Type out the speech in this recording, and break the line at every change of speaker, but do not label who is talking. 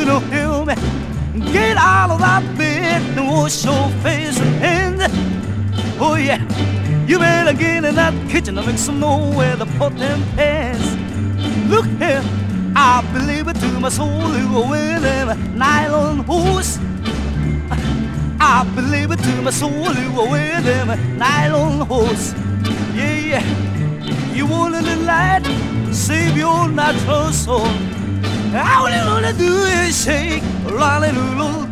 you know him. Get out of that bed and wash your face and hands. Oh yeah, you better get in that kitchen and make some nowhere to put them pants. Look here, I believe it to my soul, you go with them nylon hose. I believe it to my soul, you go with them nylon hose. Yeah, yeah, you want a little light, save your natural soul. All you wanna do is shake, lolly, lulu,